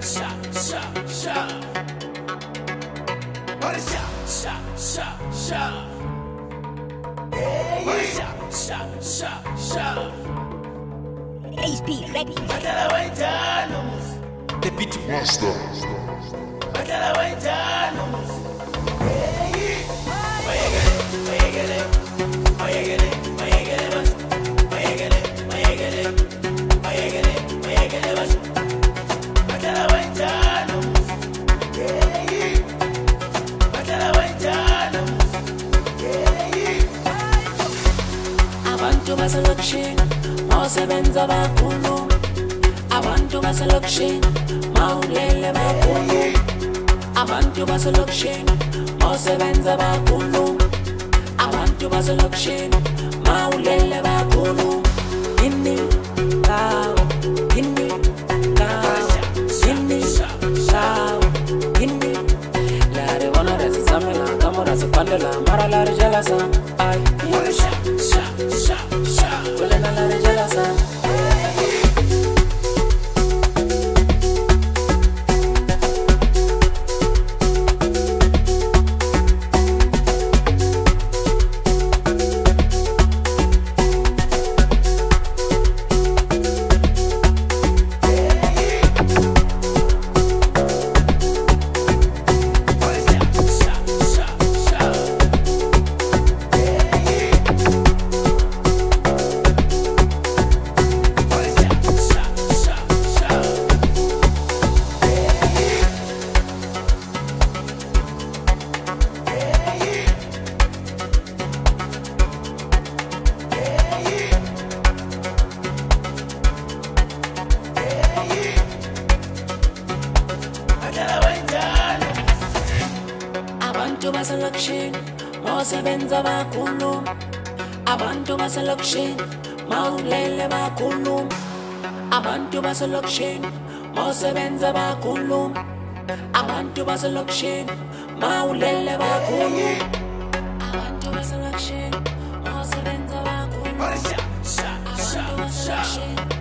HP Ready. The beat master. Abantu baselokishini mawusebenza bakhulu. Abantu baselokishini mawulele bakhulu. Abantu baselokishini mawusebenza bakhulu. Abantu baselokishini mawulele bakhulu. Ini ngawo, ini ngawo, ini ngawo, ini. Lare bona resi samela, kamora se pandela, mara lare jalasa. Ay, kulena lare jalasa. Abantu baselokishini mawusebenza bakhulu. Abantu baselokishini mawulele bakhulu. Abantu baselokishini mawusebenza bakhulu. Abantu baselokishini mawulele bakhulu. Abantu baselokishini mawusebenza bakhulu. Abantu baselokishini